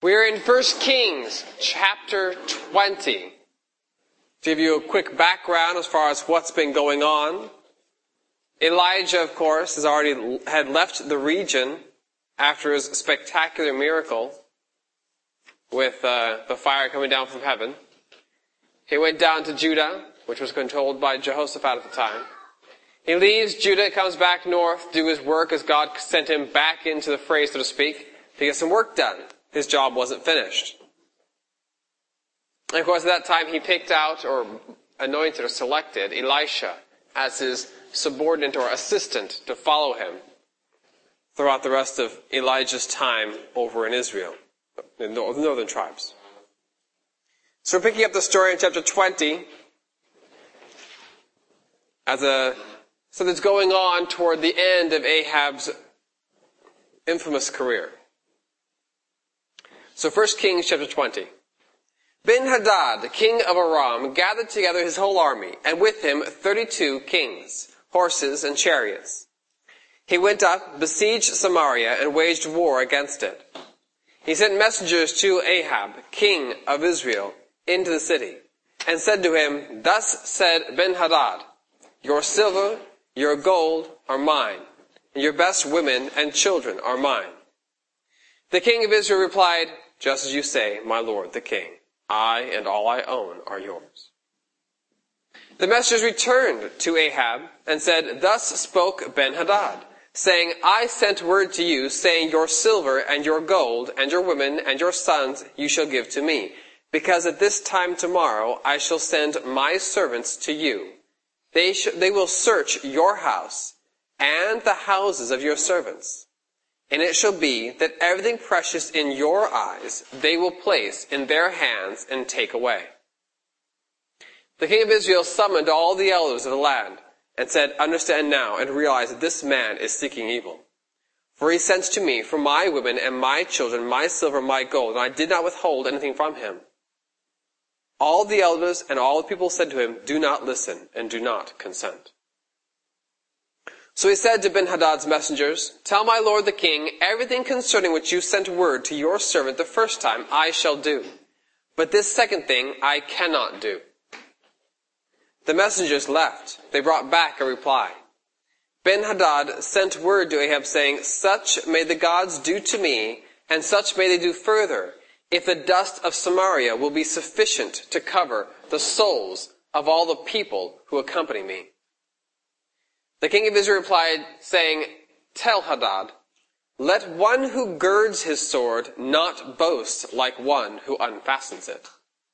We're in 1 Kings chapter 20. To give you a quick background as far as what's been going on, Elijah, of course, had left the region after his spectacular miracle with the fire coming down from heaven. He went down to Judah, which was controlled by Jehoshaphat at the time. He leaves Judah, comes back north, do his work as God sent him back into the fray, so to speak, to get some work done. His job wasn't finished. And of course, at that time, he picked out or anointed or selected Elisha as his subordinate or assistant to follow him throughout the rest of Elijah's time over in Israel, in the northern tribes. So we're picking up the story in chapter 20 so that's going on toward the end of Ahab's infamous career. So 1 Kings chapter 20. Ben-Hadad, king of Aram, gathered together his whole army, and with him 32 kings, horses, and chariots. He went up, besieged Samaria, and waged war against it. He sent messengers to Ahab, king of Israel, into the city, and said to him, "Thus said Ben-Hadad, your silver, your gold are mine, and your best women and children are mine." The king of Israel replied, "Just as you say, my lord the king, I and all I own are yours." The messengers returned to Ahab and said, "Thus spoke Ben-Hadad, saying, I sent word to you, saying, your silver and your gold and your women and your sons you shall give to me, because at this time tomorrow I shall send my servants to you. They will search your house and the houses of your servants. And it shall be that everything precious in your eyes they will place in their hands and take away." The king of Israel summoned all the elders of the land and said, "Understand now and realize that this man is seeking evil. For he sent to me for my women and my children, my silver, my gold, and I did not withhold anything from him." All the elders and all the people said to him, "Do not listen and do not consent." So he said to Ben-Hadad's messengers, "Tell my lord the king, everything concerning which you sent word to your servant the first time I shall do. But this second thing I cannot do." The messengers left. They brought back a reply. Ben-Hadad sent word to Ahab saying, "Such may the gods do to me, and such may they do further, if the dust of Samaria will be sufficient to cover the souls of all the people who accompany me." The king of Israel replied, saying, "Tell Hadad, let one who girds his sword not boast like one who unfastens it."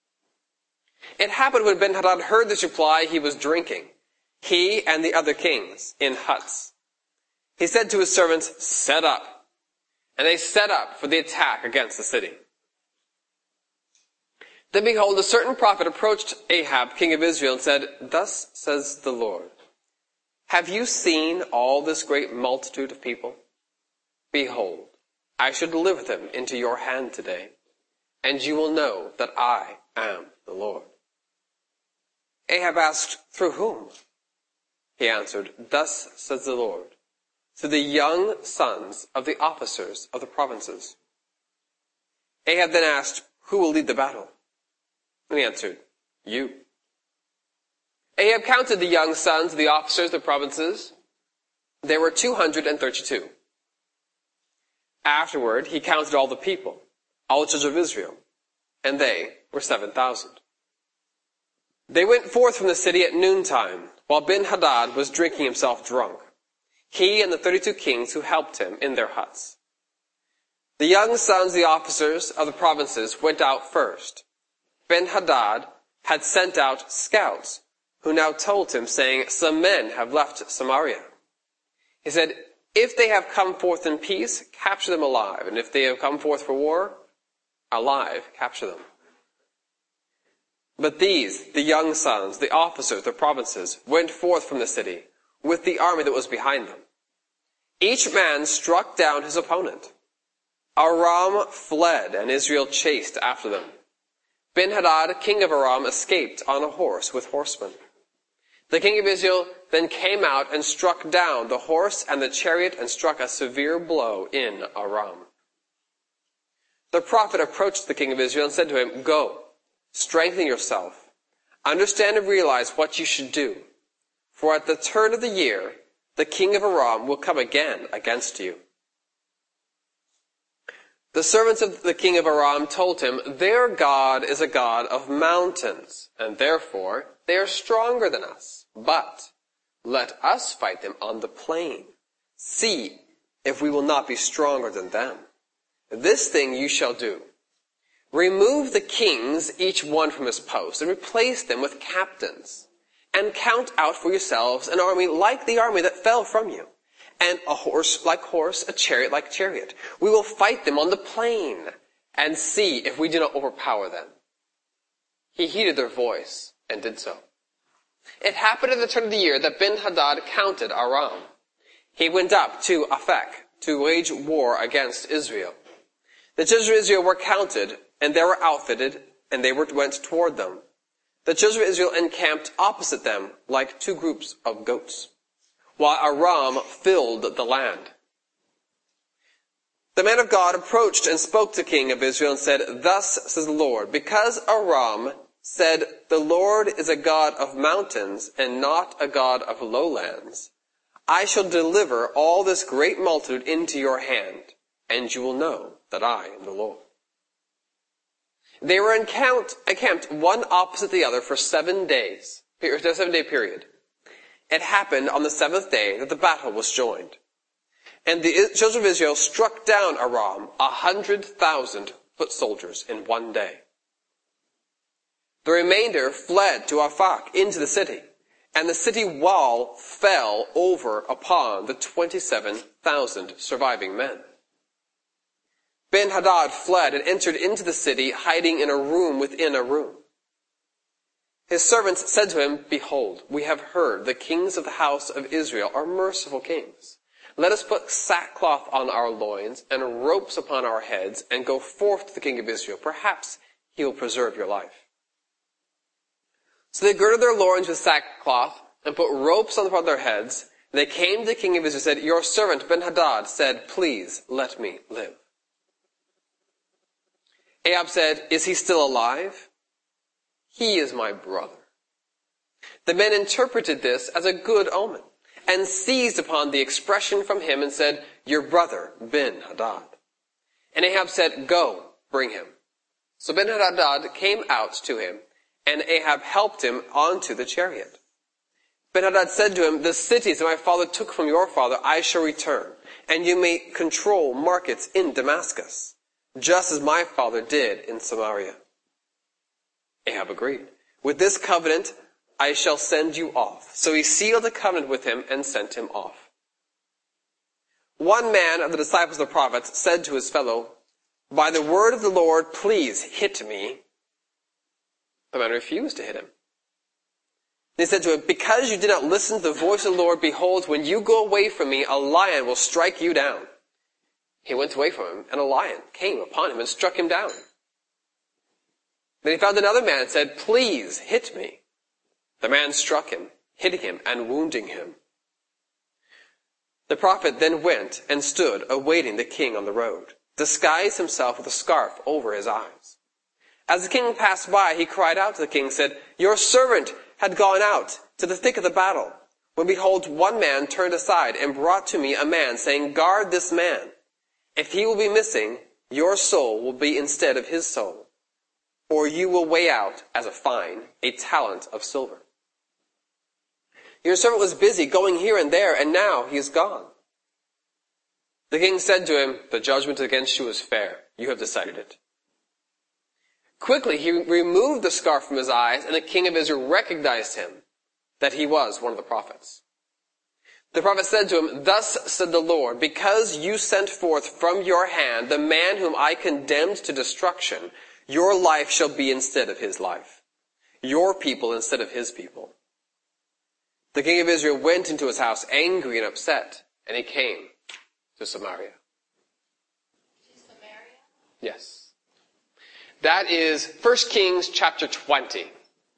It happened when Ben-Hadad heard this reply, he was drinking, he and the other kings, in huts. He said to his servants, "Set up." And they set up for the attack against the city. Then behold, a certain prophet approached Ahab, king of Israel, and said, "Thus says the Lord, have you seen all this great multitude of people? Behold, I shall deliver them into your hand today, and you will know that I am the Lord." Ahab asked, "Through whom?" He answered, "Thus says the Lord, through the young sons of the officers of the provinces." Ahab then asked, "Who will lead the battle?" And he answered, "You." Ahab counted the young sons of the officers of the provinces. There were 232. Afterward, he counted all the people, all the children of Israel, and they were 7,000. They went forth from the city at noontime, while Ben-Hadad was drinking himself drunk, he and the 32 kings who helped him in their huts. The young sons of the officers of the provinces went out first. Ben-Hadad had sent out scouts, who now told him, saying, "Some men have left Samaria." He said, "If they have come forth in peace, capture them alive, and if they have come forth for war, alive, capture them." But these, the young sons, the officers, the provinces, went forth from the city, with the army that was behind them. Each man struck down his opponent. Aram fled, and Israel chased after them. Ben-Hadad, king of Aram, escaped on a horse with horsemen. The king of Israel then came out and struck down the horse and the chariot and struck a severe blow in Aram. the prophet approached the king of Israel and said to him, "Go, strengthen yourself. Understand and realize what you should do. For at the turn of the year, the king of Aram will come again against you." The servants of the king of Aram told him, "Their God is a God of mountains, and therefore they are stronger than us. But let us fight them on the plain. See if we will not be stronger than them. This thing you shall do. Remove the kings, each one from his post, and replace them with captains. And count out for yourselves an army like the army that fell from you, and a horse like horse, a chariot like chariot. We will fight them on the plain, and see if we do not overpower them." He heeded their voice, and did so. It happened at the turn of the year that Ben-Hadad counted Aram. He went up to Aphek to wage war against Israel. The children of Israel were counted, and they were outfitted, and they went toward them. The children of Israel encamped opposite them like two groups of goats, while Aram filled the land. The man of God approached and spoke to the king of Israel and said, "Thus says the Lord, because Aram said, 'The Lord is a God of mountains and not a God of lowlands,' I shall deliver all this great multitude into your hand, and you will know that I am the Lord." They were encamped one opposite the other for 7 days, a 7-day period. It happened on the 7th day that the battle was joined. And the children of Israel struck down Aram, 100,000 foot soldiers in one day. The remainder fled to Aphek into the city, and the city wall fell over upon the 27,000 surviving men. Ben-Hadad fled and entered into the city, hiding in a room within a room. His servants said to him, "Behold, we have heard the kings of the house of Israel are merciful kings. Let us put sackcloth on our loins and ropes upon our heads and go forth to the king of Israel. Perhaps he will preserve your life." So they girded their loins with sackcloth and put ropes on their heads. They came to the king of Israel and said, "Your servant Ben-Hadad said, 'Please let me live.'" Ahab said, "Is he still alive?" "He is my brother." The men interpreted this as a good omen and seized upon the expression from him and said, "Your brother Ben-Hadad." And Ahab said, "Go, bring him." So Ben-Hadad came out to him, and Ahab helped him onto the chariot. Ben-Hadad said to him, "The cities that my father took from your father I shall return, and you may control markets in Damascus, just as my father did in Samaria." Ahab agreed. "With this covenant I shall send you off." So he sealed a covenant with him and sent him off. One man of the disciples of the prophets said to his fellow, "By the word of the Lord, please hit me." The man refused to hit him. They said to him, "Because you did not listen to the voice of the Lord, behold, when you go away from me, a lion will strike you down." He went away from him, and a lion came upon him and struck him down. Then he found another man and said, "Please hit me." The man struck him, hitting him and wounding him. The prophet then went and stood awaiting the king on the road, disguised himself with a scarf over his eyes. As the king passed by, he cried out to the king and said, "Your servant had gone out to the thick of the battle, when behold, one man turned aside and brought to me a man, saying, 'Guard this man. If he will be missing, your soul will be instead of his soul, or you will weigh out as a fine a talent of silver.' Your servant was busy going here and there, and now he is gone." The king said to him, "The judgment against you is fair. You have decided it." Quickly he removed the scarf from his eyes, and the king of Israel recognized him, that he was one of the prophets. The prophet said to him, "Thus said the Lord, because you sent forth from your hand the man whom I condemned to destruction, your life shall be instead of his life, your people instead of his people." The king of Israel went into his house angry and upset, and he came to Samaria. Samaria? Yes. That is 1 Kings chapter 20.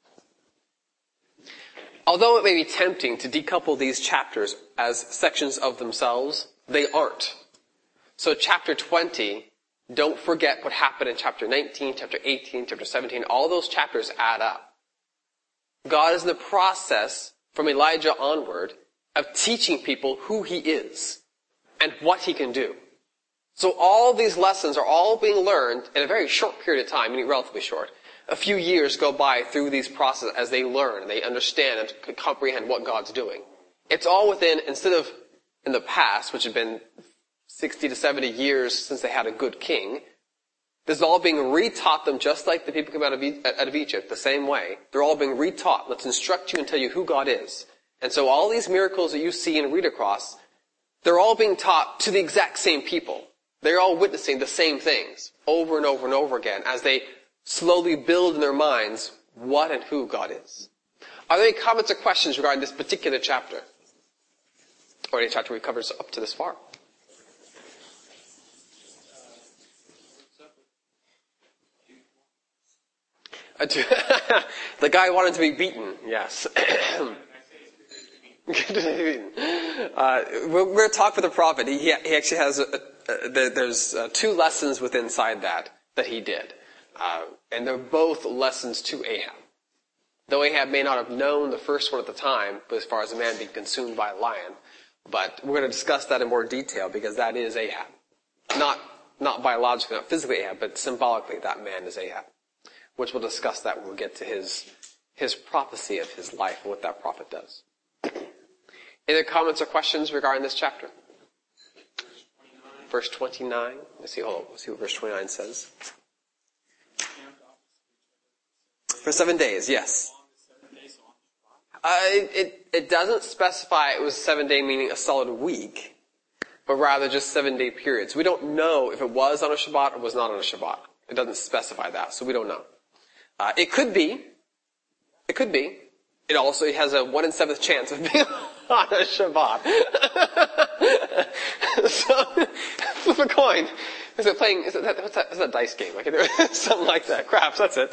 Although it may be tempting to decouple these chapters as sections of themselves, they aren't. So chapter 20 Don't forget what happened in chapter 19, chapter 18, chapter 17. All those chapters add up. God is in the process, from Elijah onward, of teaching people who he is and what he can do. So all these lessons are all being learned in a very short period of time, meaning relatively short. A few years go by through these processes as they learn, they understand and comprehend what God's doing. It's all within, instead of in the past, which had been 60 to 70 years since they had a good king, this is all being retaught them just like the people came out of Egypt, the same way. They're all being retaught. Let's instruct you and tell you who God is. And so all these miracles that you see and read across, they're all being taught to the exact same people. They're all witnessing the same things over and over and over again as they slowly build in their minds what and who God is. Are there any comments or questions regarding this particular chapter? Or any chapter we covered up to this far? The guy wanted to be beaten, yes. We're going to talk with the prophet. He actually has, there's 2 lessons within inside that he did. And they're both lessons to Ahab. Though Ahab may not have known the first one at the time, but as far as a man being consumed by a lion, but we're going to discuss that in more detail because that is Ahab. Not biologically, not physically Ahab, but symbolically that man is Ahab. Which we'll discuss that when we get to his prophecy of his life and what that prophet does. Any comments or questions regarding this chapter? Verse 29. Let's see what verse 29 says. For 7 days, yes. It doesn't specify it was 7 day, meaning a solid week, but rather just 7 day periods. We don't know if it was on a Shabbat or was not on a Shabbat. It doesn't specify that, so we don't know. It could be. It could be. It also has a 1 in 7th chance of being on a Shabbat. So, flip a coin. Is that dice game? Something like that. Craps, that's it.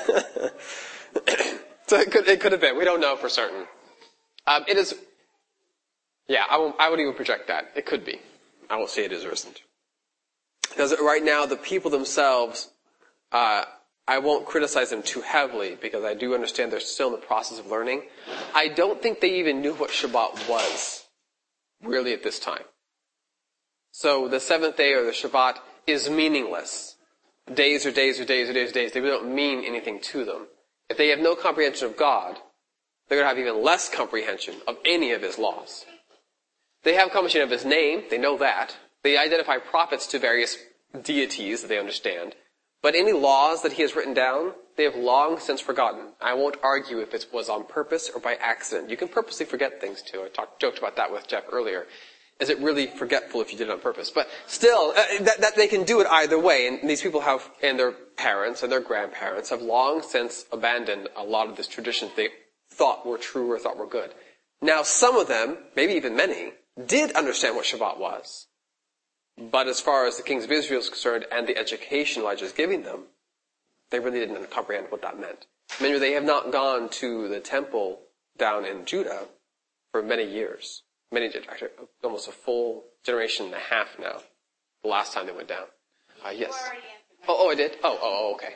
So it could have been. We don't know for certain. It is, yeah, I wouldn't even project that. It could be. I won't say it is or isn't. Because right now, the people themselves, I won't criticize them too heavily because I do understand they're still in the process of learning. I don't think they even knew what Shabbat was, really, at this time. So the 7th day or the Shabbat is meaningless. Days are days or days or days or days. They really don't mean anything to them. If they have no comprehension of God, they're going to have even less comprehension of any of his laws. They have comprehension of his name. They know that. They identify prophets to various deities that they understand. But any laws that he has written down, they have long since forgotten. I won't argue if it was on purpose or by accident. You can purposely forget things too. I joked about that with Jeff earlier. Is it really forgetful if you did it on purpose? But still, that they can do it either way. And these people have, and their parents and their grandparents have long since abandoned a lot of these traditions they thought were true or thought were good. Now, some of them, maybe even many, did understand what Shabbat was. But as far as the kings of Israel is concerned and the education Elijah is giving them, they really didn't comprehend what that meant. Many of them, they have not gone to the temple down in Judah for many years. Actually, almost a full generation and a half now. The last time they went down. Yes. Oh, I did? Oh, okay.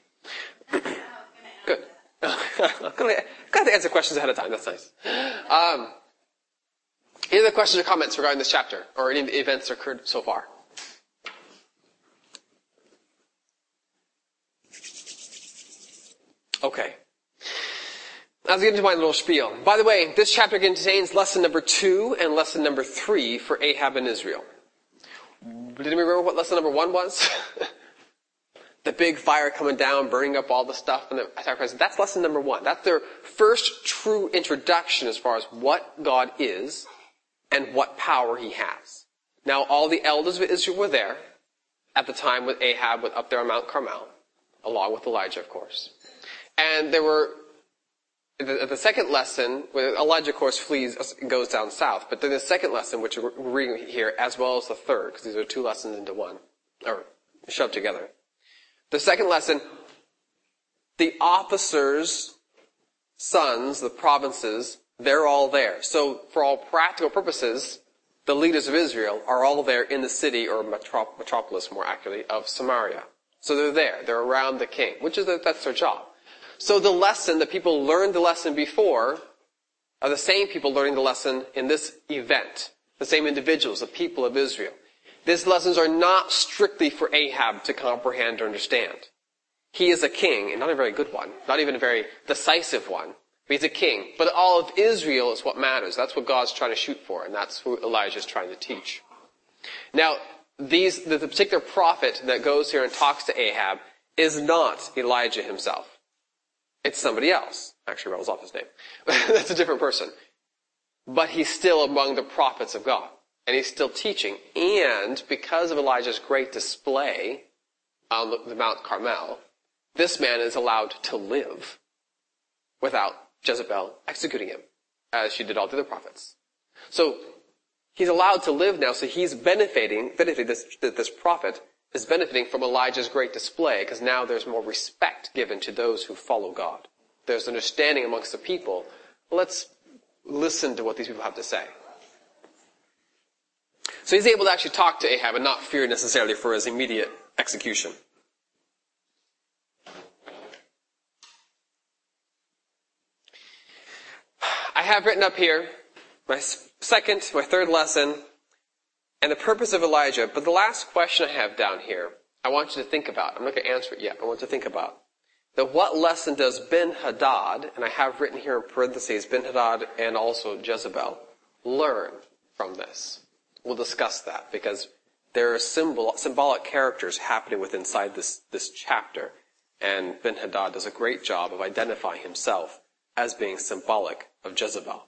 Good. Got to answer questions ahead of time. That's nice. Any other questions or comments regarding this chapter or any of the events that occurred so far? Okay. Let's get into my little spiel. By the way, this chapter contains lesson number 2 and lesson number 3 for Ahab and Israel. Did anybody remember what lesson number 1 was? The big fire coming down, burning up all the stuff and the sacrifice. That's lesson number 1. That's their first true introduction as far as what God is and what power he has. Now, all the elders of Israel were there at the time with Ahab up there on Mount Carmel, along with Elijah, of course. And there were the second lesson, Elijah, of course, flees, goes down south. But then the second lesson, which we're reading here, as well as the third, because these are 2 lessons into one, or shoved together. The second lesson, the officers' sons, the provinces, they're all there. So for all practical purposes, the leaders of Israel are all there in the city, or metropolis more accurately, of Samaria. So they're there. They're around the king, that's their job. So the lesson that people learned the lesson before are the same people learning the lesson in this event. The same individuals, the people of Israel. These lessons are not strictly for Ahab to comprehend or understand. He is a king, and not a very good one. Not even a very decisive one. But he's a king. But all of Israel is what matters. That's what God's trying to shoot for, and that's what Elijah is trying to teach. Now, the particular prophet that goes here and talks to Ahab is not Elijah himself. It's somebody else. Actually, rattles off his name. That's a different person. But he's still among the prophets of God. And he's still teaching. And because of Elijah's great display on the Mount Carmel, this man is allowed to live without Jezebel executing him, as she did all the other prophets. So he's allowed to live now, so he's benefiting, this prophet is benefiting from Elijah's great display, because now there's more respect given to those who follow God. There's understanding amongst the people. Let's listen to what these people have to say. So he's able to actually talk to Ahab and not fear necessarily for his immediate execution. I have written up here my third lesson, and the purpose of Elijah. But the last question I have down here, I want you to think about. I'm not going to answer it yet. I want you to think about. That what lesson does Ben-Hadad, and I have written here in parentheses, Ben-Hadad and also Jezebel, learn from this? We'll discuss that, because there are symbolic characters happening inside this chapter, and Ben-Hadad does a great job of identifying himself as being symbolic of Jezebel.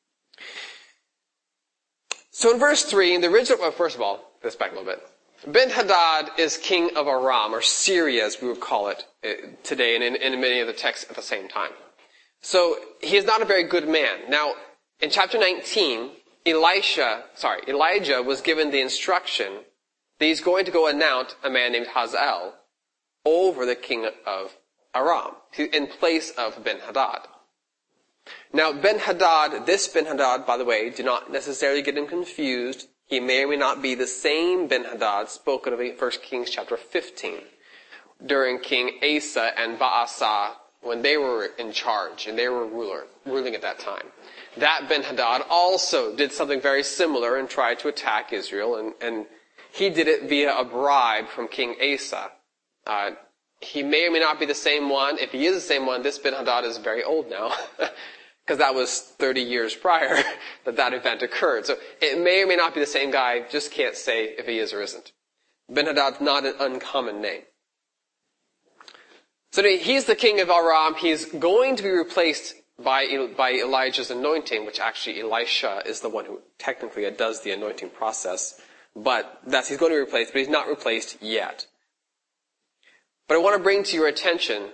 So in verse 3, in the original, well, first of all, let's back a little bit. Ben-Hadad is king of Aram, or Syria as we would call it today, and in many of the texts at the same time. So he is not a very good man. Now, in chapter 19, Elijah was given the instruction that he's going to go anoint a man named Hazael over the king of Aram, in place of Ben-Hadad. Now, this Ben-Hadad, by the way, do not necessarily get him confused. He may or may not be the same Ben-Hadad spoken of in 1 Kings chapter 15, during King Asa and Baasa, when they were in charge and they were ruling at that time. That Ben-Hadad also did something very similar and tried to attack Israel, and he did it via a bribe from King Asa. He may or may not be the same one. If he is the same one, this Ben-Hadad is very old now, because that was 30 years prior that event occurred. So it may or may not be the same guy, just can't say if he is or isn't. Ben-Hadad's not an uncommon name. So he's the king of Aram. He's going to be replaced by Elijah's anointing, which actually Elisha is the one who technically does the anointing process. But he's going to be replaced, but he's not replaced yet. But I want to bring to your attention,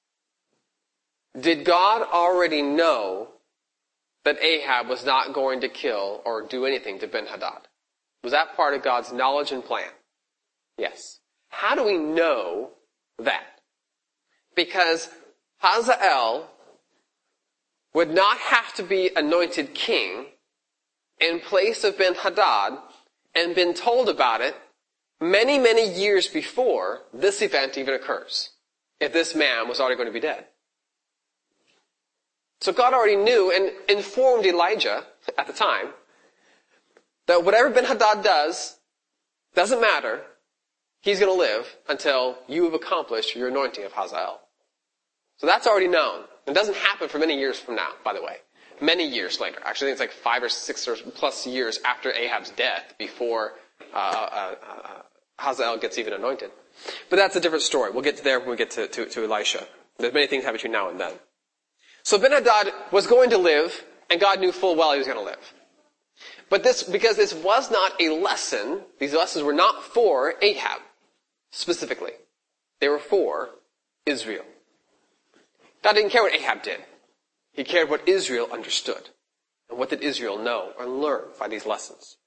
did God already know that Ahab was not going to kill or do anything to Ben-Hadad? Was that part of God's knowledge and plan? Yes. How do we know that? Because Hazael would not have to be anointed king in place of Ben-Hadad and been told about it many, many years before this event even occurs, if this man was already going to be dead. So God already knew and informed Elijah at the time that whatever Ben-Hadad does, doesn't matter, he's going to live until you have accomplished your anointing of Hazael. So that's already known. It doesn't happen for many years from now, by the way. Many years later. Actually, I think it's like 5 or 6 or plus years after Ahab's death before Hazael gets even anointed. But that's a different story. We'll get to there when we get to Elisha. There's many things happen between now and then. So Ben-Hadad was going to live, and God knew full well he was going to live. But because this was not a lesson, these lessons were not for Ahab, specifically. They were for Israel. God didn't care what Ahab did. He cared what Israel understood. And what did Israel know or learn by these lessons?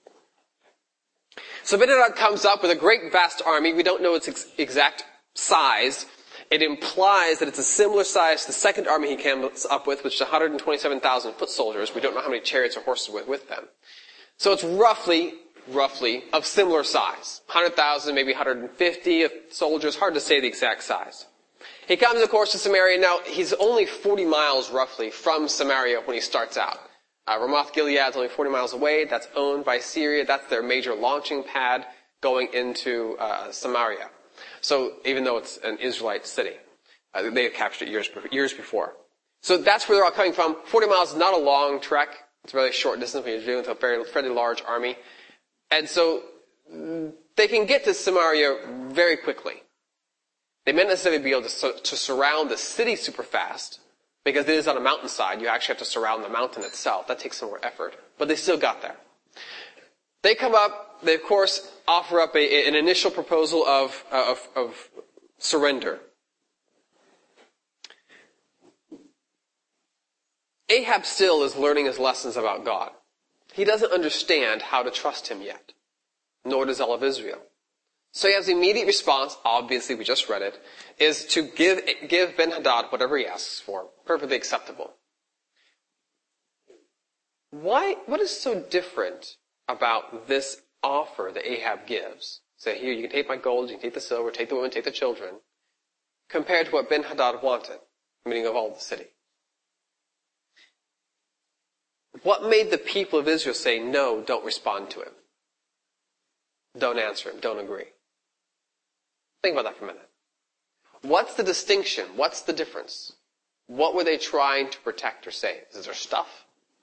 So Ben-Hadad comes up with a great vast army. We don't know its exact size. It implies that it's a similar size to the second army he came up with, which is 127,000 foot soldiers. We don't know how many chariots or horses with them. So it's roughly of similar size. 100,000, maybe 150 of soldiers. Hard to say the exact size. He comes, of course, to Samaria. Now, he's only 40 miles, roughly, from Samaria when he starts out. Ramoth Gilead is only 40 miles away. That's owned by Syria. That's their major launching pad going into Samaria. So, even though it's an Israelite city, they had captured it years before. So that's where they're all coming from. 40 miles is not a long trek. It's a really short distance when you're dealing with a fairly large army. And so they can get to Samaria very quickly. They may not necessarily be able to surround the city super fast, because it is on a mountainside. You actually have to surround the mountain itself. That takes some more effort. But they still got there. They come up, they of course offer up an initial proposal of surrender. Ahab still is learning his lessons about God. He doesn't understand how to trust him yet, nor does all of Israel. So he has the immediate response, obviously we just read it, is to give Ben-Hadad whatever he asks for. Perfectly acceptable. What is so different about this offer that Ahab gives? Say, here, you can take my gold, you can take the silver, take the women, take the children, compared to what Ben-Hadad wanted, meaning of all the city. What made the people of Israel say, no, don't respond to him? Don't answer him, don't agree. Think about that for a minute. What's the distinction? What's the difference? What were they trying to protect or save? Is it their stuff?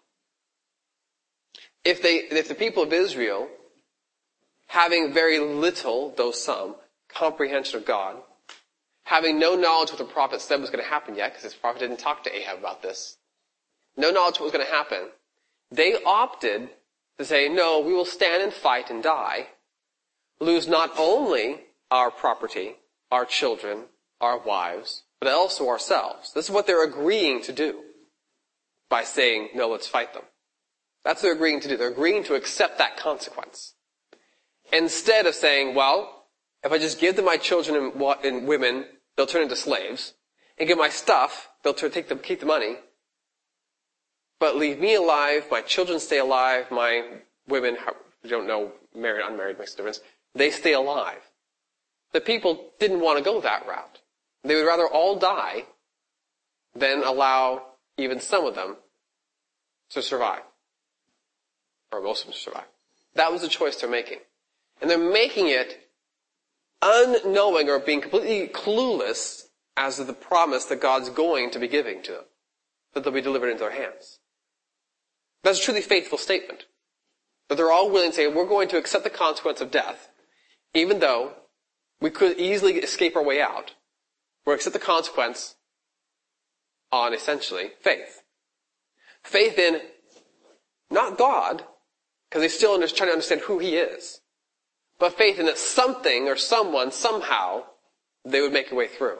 If the people of Israel, having very little, though some, comprehension of God, having no knowledge what the prophet said was going to happen yet, because his prophet didn't talk to Ahab about this, no knowledge what was going to happen, they opted to say, no, we will stand and fight and die, lose not only our property, our children, our wives, but also ourselves. This is what they're agreeing to do by saying, no, let's fight them. That's what they're agreeing to do. They're agreeing to accept that consequence. Instead of saying, well, if I just give them my children and women, they'll turn into slaves, and give my stuff, they'll keep the money, but leave me alive, my children stay alive, my women, you don't know, married, unmarried makes a difference, they stay alive. The people didn't want to go that route. They would rather all die than allow even some of them to survive. Or most of them to survive. That was the choice they're making. And they're making it unknowing or being completely clueless as to the promise that God's going to be giving to them. That they'll be delivered into their hands. That's a truly faithful statement. But they're all willing to say, we're going to accept the consequence of death, even though we could easily escape our way out. We'll accept the consequence on, essentially, faith. Faith in, not God, because they still trying to understand who He is, but faith in that something or someone, somehow, they would make a way through.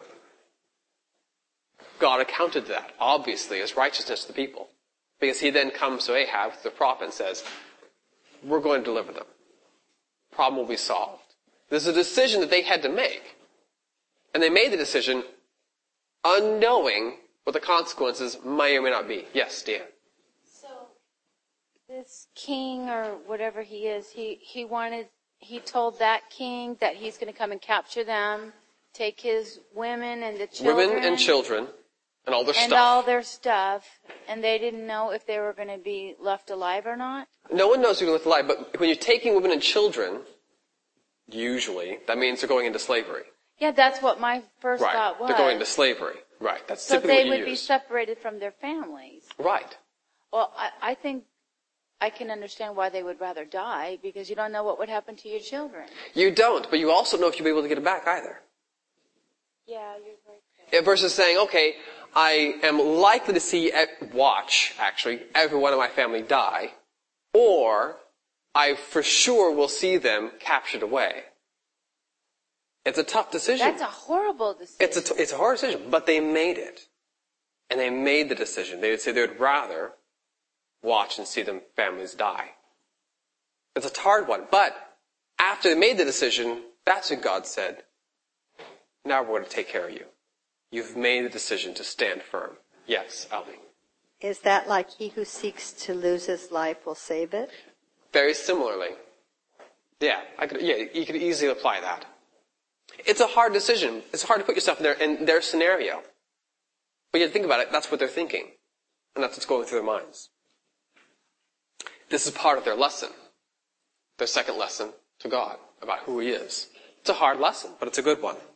God accounted to that, obviously, as righteousness to the people. Because He then comes to Ahab, the prophet, and says, we're going to deliver them. Problem will be solved. There's a decision that they had to make. And they made the decision unknowing what the consequences may or may not be. Yes, Dan. So, this king or whatever he is, he told that king that he's going to come and capture them, take his women and the children. Women and children and all their stuff. And all their stuff. And they didn't know if they were going to be left alive or not? No one knows if you're left alive, but when you're taking women and children, usually, that means they're going into slavery. Yeah, that's what my first thought was. They're going into slavery. Right. That's so typically what you use. So they would be separated from their families. Right. Well, I think I can understand why they would rather die, because you don't know what would happen to your children. You don't, but you also know if you'll be able to get it back either. Yeah, you're right. Versus saying, okay, I am likely to watch every one of my family die, or I for sure will see them captured away. It's a tough decision. That's a horrible decision. It's a hard decision, but they made it. And they made the decision. They would say they would rather watch and see them families die. It's a hard one, but after they made the decision, that's when God said, now we're going to take care of you. You've made the decision to stand firm. Yes, Ali. Is that like he who seeks to lose his life will save it? very similarly. Yeah, you could easily apply that. It's a hard decision. It's hard to put yourself in their scenario. But you think about it, that's what they're thinking. And that's what's going through their minds. This is part of their lesson. Their second lesson to God about who He is. It's a hard lesson, but it's a good one.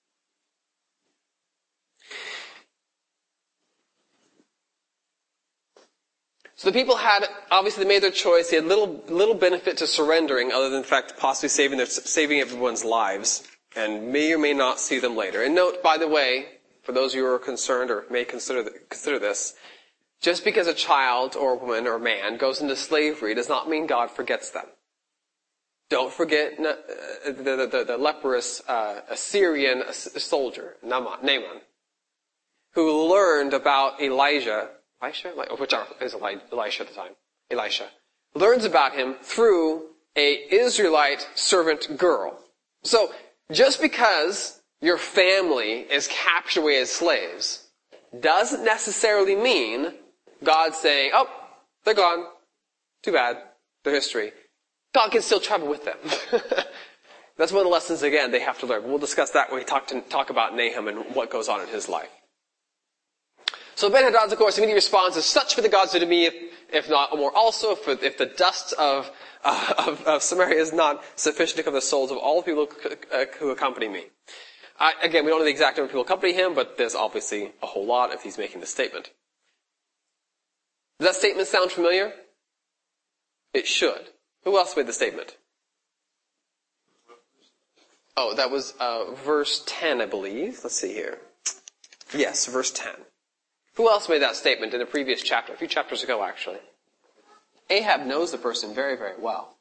So the people had, obviously they made their choice. They had little benefit to surrendering other than the fact of possibly saving everyone's lives, and may or may not see them later. And note, by the way, for those of you who are concerned or may consider this, just because a child or a woman or a man goes into slavery does not mean God forgets them. Don't forget the leprous Assyrian soldier, Naaman, who learned about Elisha, which is Elisha at the time, Elisha, learns about him through a Israelite servant girl. So, just because your family is captured away as slaves doesn't necessarily mean God's saying, oh, they're gone. Too bad. They're history. God can still travel with them. That's one of the lessons, again, they have to learn. We'll discuss that when we talk about Nahum and what goes on in his life. So Ben-Hadad's, of course, immediate response is, such for the gods do to me, if not more also, if the dust of Samaria is not sufficient to cover the souls of all the people who accompany me. Again, we don't know the exact number of people accompany him, but there's obviously a whole lot if he's making this statement. Does that statement sound familiar? It should. Who else made the statement? Oh, that was verse 10, I believe. Let's see here. Yes, verse 10. Who else made that statement in a previous chapter? A few chapters ago, actually. Ahab knows the person very, very well.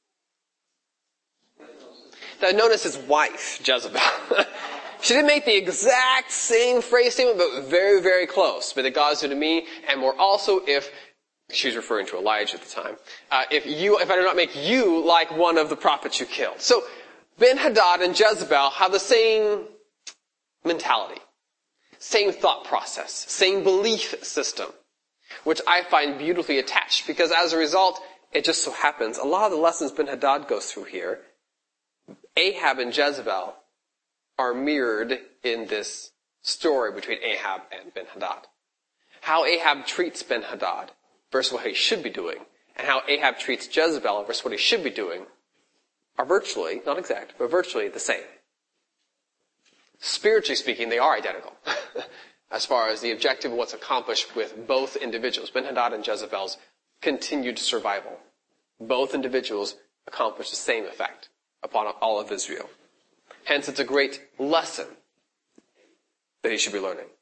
Now, notice his wife, Jezebel. She didn't make the exact same phrase statement, but very, very close. May the gods do to me, and more also if, she's referring to Elijah at the time, if I do not make you like one of the prophets you killed. So, Ben-Hadad and Jezebel have the same mentality. Same thought process, same belief system, which I find beautifully attached, because as a result, it just so happens, a lot of the lessons Ben-Hadad goes through here, Ahab and Jezebel are mirrored in this story between Ahab and Ben-Hadad. How Ahab treats Ben-Hadad versus what he should be doing, and how Ahab treats Jezebel versus what he should be doing, are virtually, not exact, but virtually the same. Spiritually speaking, they are identical as far as the objective of what's accomplished with both individuals. Ben-Hadad and Jezebel's continued survival. Both individuals accomplish the same effect upon all of Israel. Hence, it's a great lesson that he should be learning.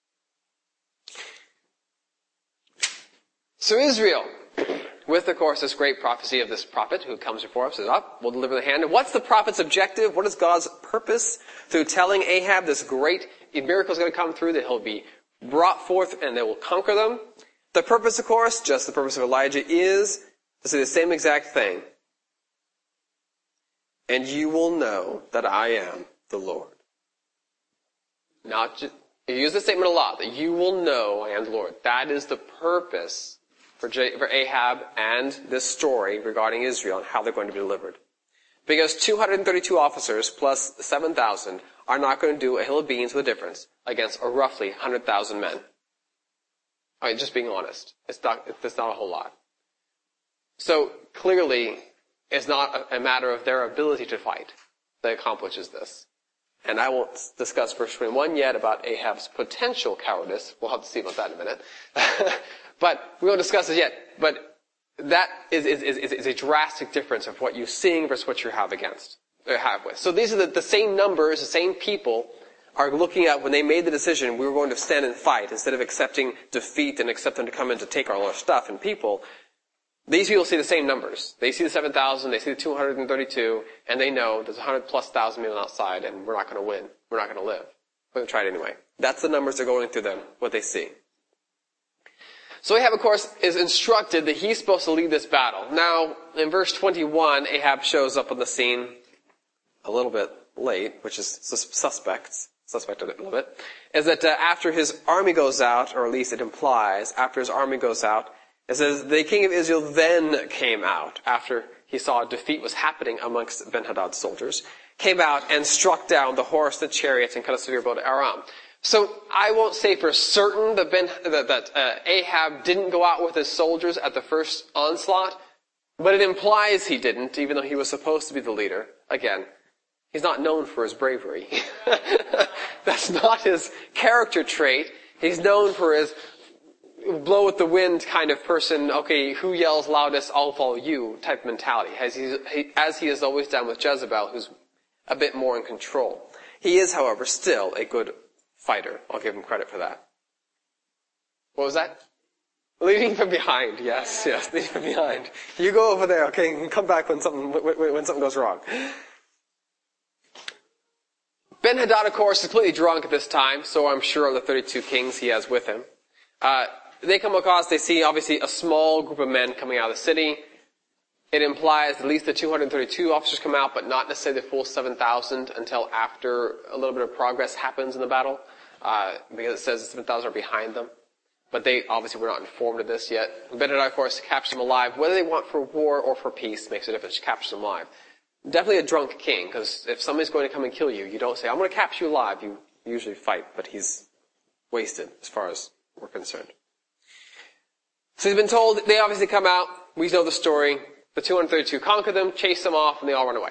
So Israel, with, of course, this great prophecy of this prophet who comes before us, says, up, we'll deliver the hand. And what's the prophet's objective? What is God's purpose through telling Ahab this great miracle is going to come through, that he'll be brought forth and they will conquer them? The purpose, of course, just the purpose of Elijah, is to say the same exact thing. And you will know that I am the Lord. Not just, you use this statement a lot, that you will know I am the Lord. That is the purpose for Ahab and this story regarding Israel and how they're going to be delivered. Because 232 officers plus 7,000 are not going to do a hill of beans with a difference against a roughly 100,000 men. I mean, just being honest. It's not a whole lot. So clearly, it's not a matter of their ability to fight that accomplishes this. And I won't discuss verse 21 yet about Ahab's potential cowardice. We'll have to see about that in a minute. But we won't discuss it yet. But that is a drastic difference of what you're seeing versus what you have with. So these are the same numbers, the same people are looking at when they made the decision we were going to stand and fight instead of accepting defeat and accept them to come in to take all our stuff and people. These people see the same numbers. They see the 7,000, they see the 232, and they know there's 100+ thousand people outside and we're not going to win. We're not going to live. We're going to try it anyway. That's the numbers that are going through them, what they see. So Ahab, of course, is instructed that he's supposed to lead this battle. Now, in verse 21, Ahab shows up on the scene a little bit late, which is suspect a little bit, is that after his army goes out, or at least it implies, after his army goes out, It says, the king of Israel then came out, after he saw defeat was happening amongst Ben-Hadad's soldiers, came out and struck down the horse, the chariot, and cut a severe blow to Aram. So I won't say for certain that Ahab didn't go out with his soldiers at the first onslaught, but it implies he didn't, even though he was supposed to be the leader. Again, he's not known for his bravery. That's not his character trait. He's known for his blow with the wind kind of person, okay, who yells loudest, I'll follow you type mentality, as he has always done with Jezebel, who's a bit more in control. He is, however, still a good fighter. I'll give him credit for that. What was that? Leading from behind. Yes, leading from behind. You go over there, okay, and come back when something goes wrong. Ben-Hadad, of course, is completely drunk at this time, so I'm sure of the 32 kings he has with him. They come across, they see obviously a small group of men coming out of the city. It implies at least the 232 officers come out, but not necessarily the full 7,000 until after a little bit of progress happens in the battle, because it says the 7,000 are behind them. But they obviously were not informed of this yet. Ben-Hadad, of course, captures them alive. Whether they want for war or for peace makes a difference. Captures them alive. Definitely a drunk king, because if somebody's going to come and kill you, you don't say, I'm going to capture you alive. You usually fight, but he's wasted as far as we're concerned. So he's been told, they obviously come out. We know the story. The 232 conquer them, chase them off, and they all run away.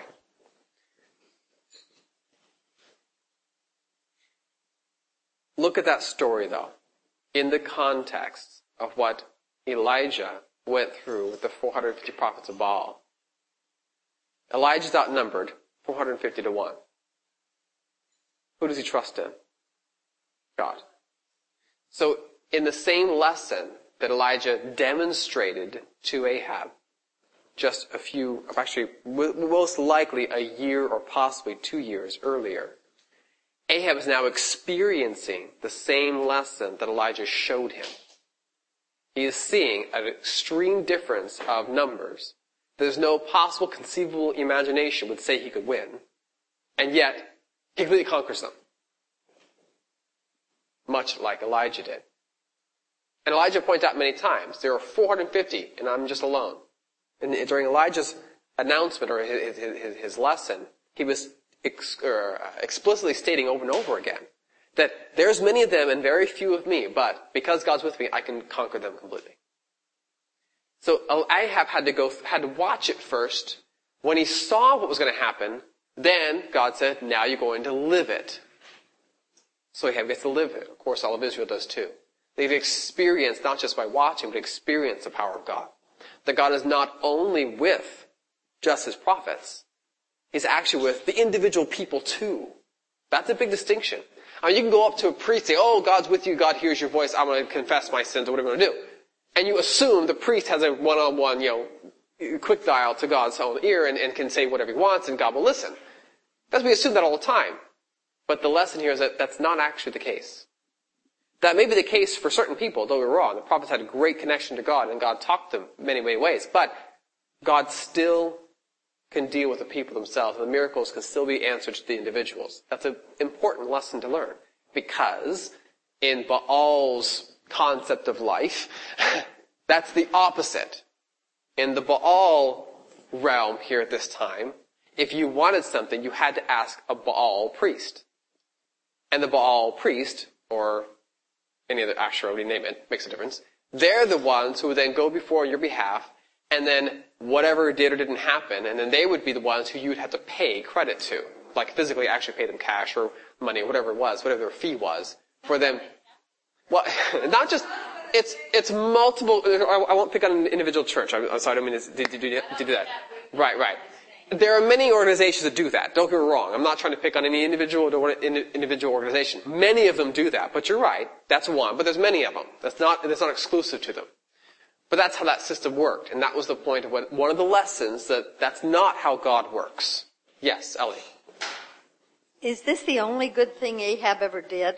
Look at that story, though, in the context of what Elijah went through with the 450 prophets of Baal. Elijah's outnumbered 450 to 1. Who does he trust in? God. So, in the same lesson that Elijah demonstrated to Ahab, just a few, actually, most likely a year or possibly 2 years earlier, Ahab is now experiencing the same lesson that Elijah showed him. He is seeing an extreme difference of numbers. There's no possible conceivable imagination would say he could win, and yet he completely conquers them. Much like Elijah did. And Elijah pointed out many times, there are 450 and I'm just alone. And during Elijah's announcement or his lesson, he was explicitly stating over and over again that there's many of them and very few of me, but because God's with me, I can conquer them completely. So Ahab had to watch it first. When he saw what was going to happen, then God said, now you're going to live it. So Ahab gets to live it. Of course, all of Israel does too. They've experienced, not just by watching, but experience the power of God. That God is not only with just his prophets, he's actually with the individual people too. That's a big distinction. I mean, you can go up to a priest and say, oh, God's with you, God hears your voice, I'm going to confess my sins, or whatever I'm going to do. And you assume the priest has a one-on-one, quick dial to God's own ear and can say whatever he wants and God will listen. We assume that all the time. But the lesson here is that that's not actually the case. That may be the case for certain people, don't get me wrong. The prophets had a great connection to God and God talked to them many, many ways. But God still can deal with the people themselves. And the miracles can still be answered to the individuals. That's an important lesson to learn. Because in Baal's concept of life, that's the opposite. In the Baal realm here at this time, if you wanted something, you had to ask a Baal priest. And the Baal priest, or any other Asherah, you name it, makes a difference. They're the ones who would then go before on your behalf, and then whatever did or didn't happen, and then they would be the ones who you would have to pay credit to. Like physically actually pay them cash or money, or whatever it was, whatever their fee was, for them. Well, not just, it's multiple, I won't pick on an individual church. I'm sorry, I don't mean to do that. Right. There are many organizations that do that. Don't get me wrong. I'm not trying to pick on any individual organization. Many of them do that. But you're right. That's one. But there's many of them. That's not exclusive to them. But that's how that system worked. And that was the point of one of the lessons that's not how God works. Yes, Ellie. Is this the only good thing Ahab ever did?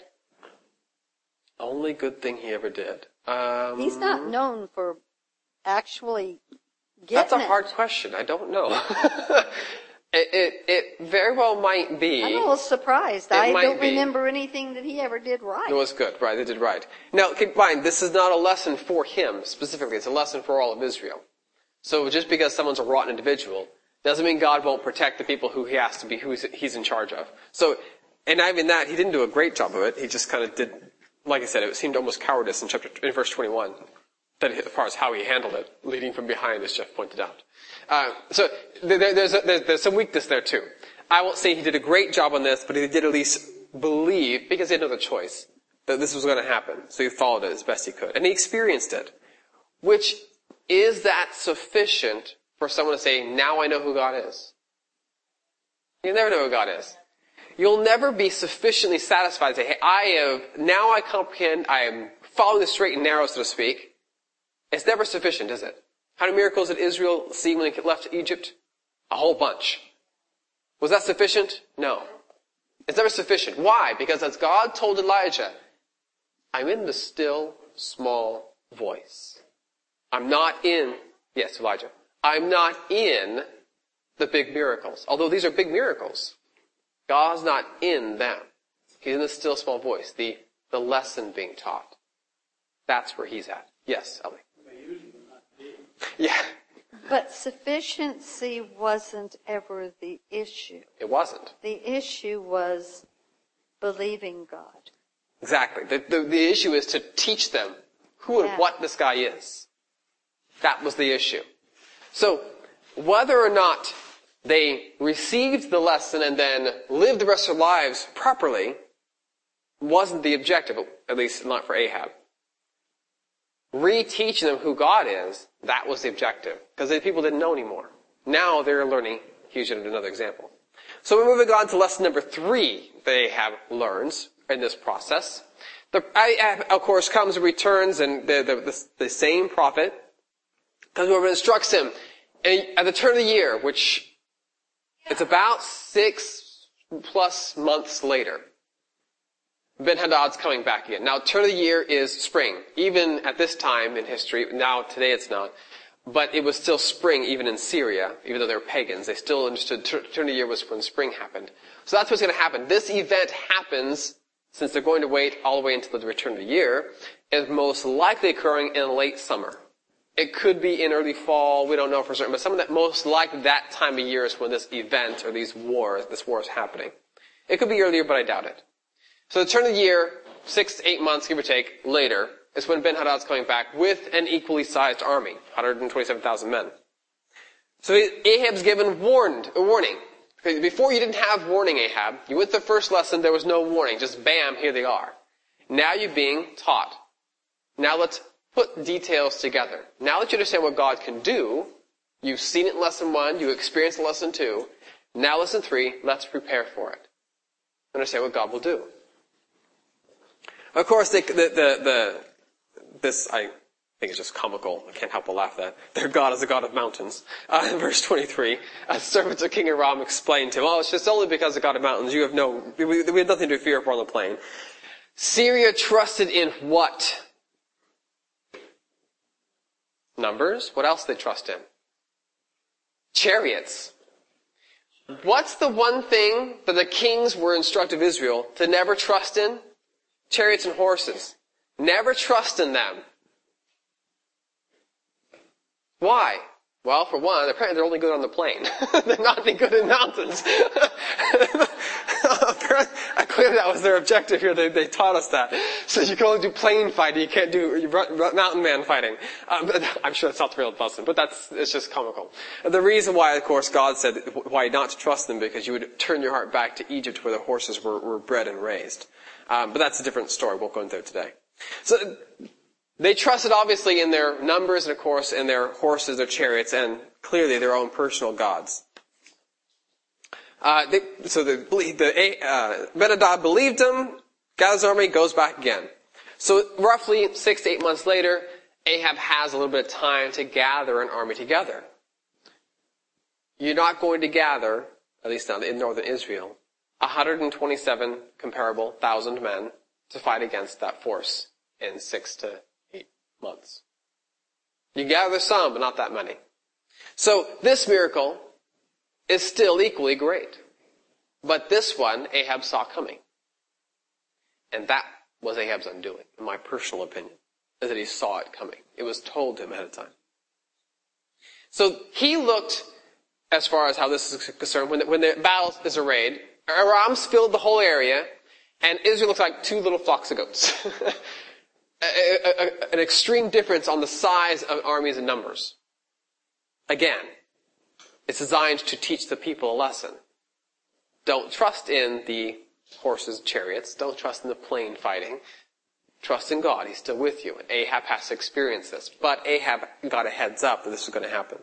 Only good thing he ever did. He's not known for actually getting That's a hard question. I don't know. It very well might be. I'm a little surprised. I don't remember anything that he ever did right. It was good, right? They did right. Now, keep in mind, this is not a lesson for him specifically. It's a lesson for all of Israel. So just because someone's a rotten individual doesn't mean God won't protect the people who he has to be, who he's in charge of. So, and even that, he didn't do a great job of it. He just kind of did, like I said, it seemed almost cowardice in verse 21. That as far as how he handled it, leading from behind, as Jeff pointed out. So there's some weakness there too. I won't say he did a great job on this, but he did at least believe, because he had no other choice, that this was going to happen. So he followed it as best he could. And he experienced it. Which, is that sufficient for someone to say, now I know who God is? You'll never know who God is. You'll never be sufficiently satisfied to say, hey, now I comprehend, I am following the straight and narrow, so to speak. It's never sufficient, is it? How many miracles did Israel see when they left Egypt? A whole bunch. Was that sufficient? No. It's never sufficient. Why? Because as God told Elijah, I'm in the still, small voice. I'm not in the big miracles. Although these are big miracles, God's not in them. He's in the still, small voice, the lesson being taught. That's where he's at. Yes, Ellie. Yeah. But sufficiency wasn't ever the issue. It wasn't. The issue was believing God. Exactly. The issue is to teach them who and what this guy is. That was the issue. So, whether or not they received the lesson and then lived the rest of their lives properly wasn't the objective, at least not for Ahab. Reteaching them who God is, that was the objective. Because the people didn't know anymore. Now they're learning. Here's another example. So we're moving on to lesson number 3 that Ahab learns in this process. Ahab, of course, comes and returns, and the same prophet comes over and instructs him. And at the turn of the year, which it's about 6+ months later, Ben-Hadad's coming back again. Now, turn of the year is spring. Even at this time in history, now today it's not, but it was still spring even in Syria, even though they were pagans. They still understood turn of the year was when spring happened. So that's what's going to happen. This event happens, since they're going to wait all the way until the return of the year, is most likely occurring in late summer. It could be in early fall, we don't know for certain, but some of that, most likely that time of year is when this event or this war is happening. It could be earlier, but I doubt it. So the turn of the year, 6 to 8 months, give or take, later, is when Ben-Hadad's coming back with an equally sized army, 127,000 men. So Ahab's given a warning. Before you didn't have warning, Ahab. You went to the first lesson, there was no warning. Just bam, here they are. Now you're being taught. Now let's put details together. Now that you understand what God can do, you've seen it in lesson 1, you experienced in lesson 2. Now lesson 3, let's prepare for it. Understand what God will do. Of course, this, I think is just comical. I can't help but laugh at that. Their God is a God of mountains. In verse 23, as servants of King Aram explained to him, it's just only because of God of mountains. We have nothing to fear for on the plain. Syria trusted in what? Numbers. What else did they trust in? Chariots. What's the one thing that the kings were instructed of Israel to never trust in? Chariots and horses. Never trust in them. Why? Well, for one, apparently they're only good on the plain. They're not any good in mountains. Clearly that was their objective here. They taught us that. So you can only do plain fighting. You can't do mountain man fighting. I'm sure that's not the real lesson, but it's just comical. The reason why, of course, God said why not to trust them, because you would turn your heart back to Egypt where the horses were bred and raised. But that's a different story. We'll go into it today. So they trusted obviously in their numbers and of course in their horses, their chariots, and clearly their own personal gods. Ben-Hadad believed him, gathers his army, goes back again. So roughly 6 to 8 months later, Ahab has a little bit of time to gather an army together. You're not going to gather, at least not in northern Israel, 127 comparable 1,000 men to fight against that force in 6 to 8 months. You gather some, but not that many. So this miracle is still equally great. But this one, Ahab saw coming. And that was Ahab's undoing, in my personal opinion, is that he saw it coming. It was told to him ahead of time. So he looked, as far as how this is concerned, when the battle is arrayed, Aram's filled the whole area, and Israel looks like two little flocks of goats. An extreme difference on the size of armies and numbers. Again, it's designed to teach the people a lesson. Don't trust in the horses, chariots. Don't trust in the plain fighting. Trust in God. He's still with you. And Ahab has to experience this. But Ahab got a heads up that this was going to happen.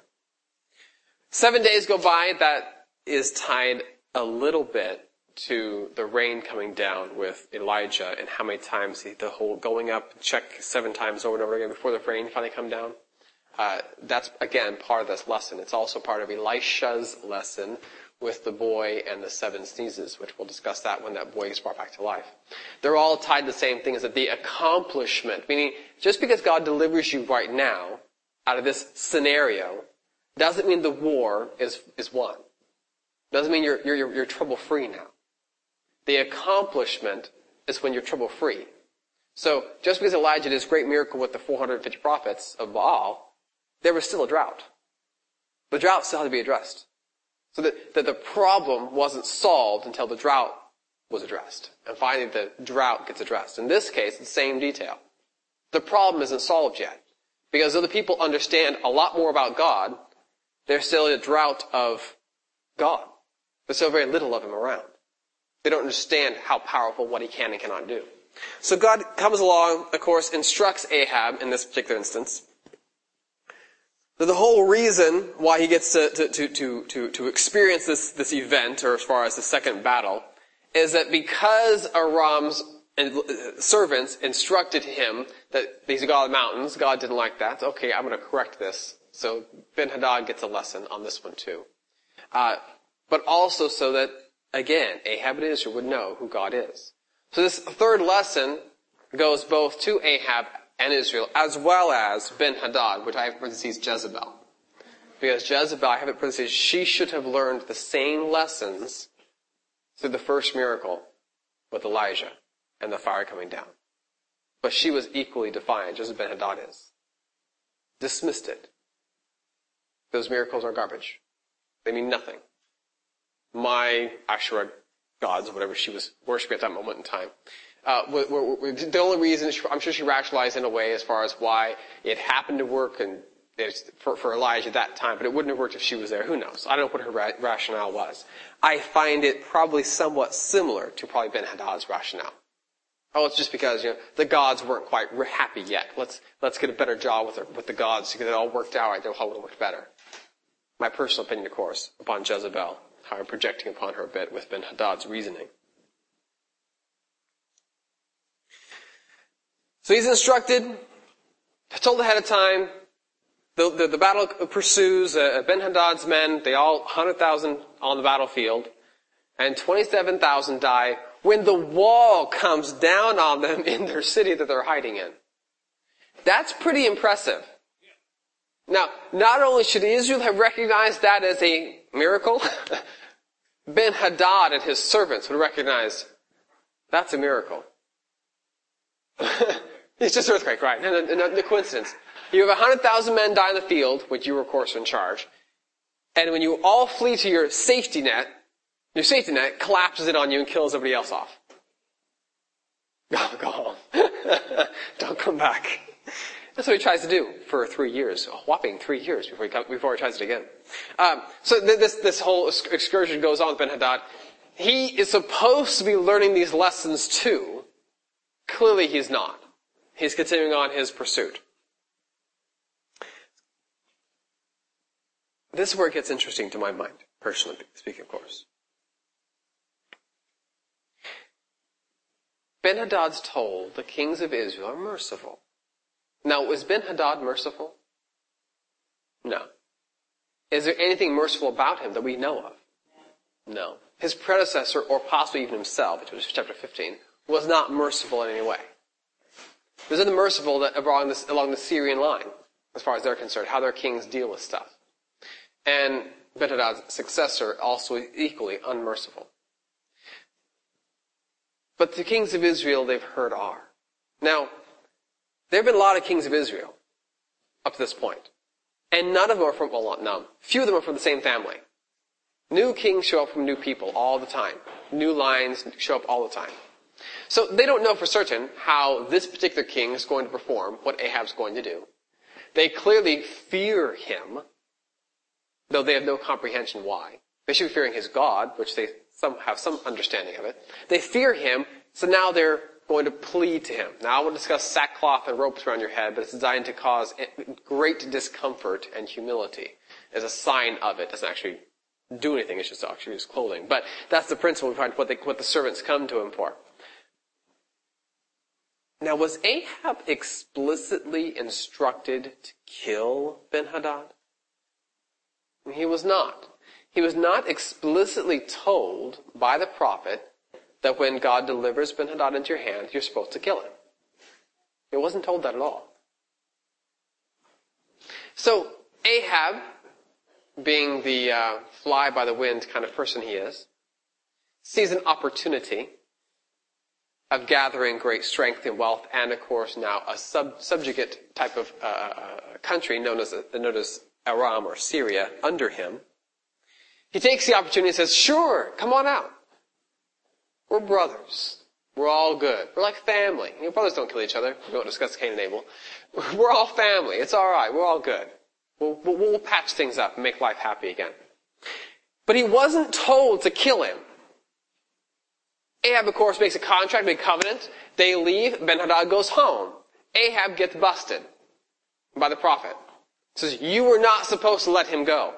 7 days go by. That is tied a little bit to the rain coming down with Elijah and how many times the whole going up, check 7 times over and over again before the rain finally come down. That's, again, part of this lesson. It's also part of Elisha's lesson with the boy and the 7 sneezes, which we'll discuss that when that boy is brought back to life. They're all tied to the same thing, is that the accomplishment, meaning just because God delivers you right now out of this scenario, doesn't mean the war is won. Doesn't mean you're trouble-free now. The accomplishment is when you're trouble-free. So, just because Elijah did his great miracle with the 450 prophets of Baal, there was still a drought. The drought still had to be addressed. So that the problem wasn't solved until the drought was addressed. And finally the drought gets addressed. In this case, the same detail. The problem isn't solved yet. Because though the people understand a lot more about God, there's still a drought of God. There's still very little of him around. They don't understand how powerful, what he can and cannot do. So God comes along, of course, instructs Ahab in this particular instance. The whole reason why he gets to experience this event, or as far as the second battle, is that because Aram's servants instructed him that he's a god of the mountains, God didn't like that. Okay, I'm going to correct this. So Ben-Hadad gets a lesson on this one too. But also so that, again, Ahab and Israel would know who God is. So this third lesson goes both to Ahab and Israel, as well as Ben-Hadad, which I have in parentheses Jezebel. Because Jezebel, I have in parentheses, she should have learned the same lessons through the first miracle with Elijah and the fire coming down. But she was equally defiant, just as Ben-Hadad is. Dismissed it. Those miracles are garbage. They mean nothing. My Asherah gods, whatever she was worshiping at that moment in time, the only reason, I'm sure she rationalized in a way as far as why it happened to work and for Elijah at that time, but it wouldn't have worked if she was there. Who knows? I don't know what her rationale was. I find it probably somewhat similar to probably Ben-Hadad's rationale. Oh, it's just because, the gods weren't quite happy yet. Let's get a better job with the gods to get it all worked out right. They'll hold it much better. My personal opinion, of course, upon Jezebel, how I'm projecting upon her a bit with Ben-Hadad's reasoning. So he's instructed, told ahead of time, the battle pursues, Ben-Hadad's men, they all 100,000 on the battlefield, and 27,000 die when the wall comes down on them in their city that they're hiding in. That's pretty impressive. Now, not only should Israel have recognized that as a miracle, Ben-Hadad and his servants would recognize that's a miracle. It's just earthquake, right? No coincidence. You have 100,000 men die in the field, which you were, of course, in charge. And when you all flee to your safety net collapses in on you and kills everybody else off. Go home. Don't come back. That's what he tries to do for 3 years, a whopping 3 years before he tries it again. So this whole excursion goes on with Ben-Hadad. He is supposed to be learning these lessons too. Clearly he's not. He's continuing on his pursuit. This is where it gets interesting to my mind, personally speaking, of course. Ben-Hadad's told the kings of Israel are merciful. Now, was Ben-Hadad merciful? No. Is there anything merciful about him that we know of? No. His predecessor, or possibly even himself, which was chapter 15, was not merciful in any way. There's nothing merciful that along the Syrian line, as far as they're concerned, how their kings deal with stuff. And Ben-Hadad's successor, also equally unmerciful. But the kings of Israel they've heard are. Now, there have been a lot of kings of Israel up to this point. And none of them are from, well, not none. Few of them are from the same family. New kings show up from new people all the time. New lines show up all the time. So they don't know for certain how this particular king is going to perform, what Ahab's going to do. They clearly fear him, though they have no comprehension why. They should be fearing his God, which they have some understanding of it. They fear him, so now they're going to plead to him. Now I will discuss sackcloth and ropes around your head, but it's designed to cause great discomfort and humility as a sign of it. It doesn't actually do anything, it's just actually his clothing. But that's the principle behind what the servants come to him for. Now, was Ahab explicitly instructed to kill Ben-Hadad? He was not. He was not explicitly told by the prophet that when God delivers Ben-Hadad into your hand, you're supposed to kill him. He wasn't told that at all. So, Ahab, being the fly-by-the-wind kind of person he is, sees an opportunity of gathering great strength and wealth, and of course now a subjugate type of country known as Aram or Syria under him. He takes the opportunity and says, sure, come on out. We're brothers. We're all good. We're like family. You know, brothers don't kill each other. We don't discuss Cain and Abel. We're all family. It's all right. We're all good. We'll patch things up and make life happy again. But he wasn't told to kill him. Ahab, of course, makes a contract, makes a covenant. They leave. Ben-Hadad goes home. Ahab gets busted by the prophet. Says, you were not supposed to let him go.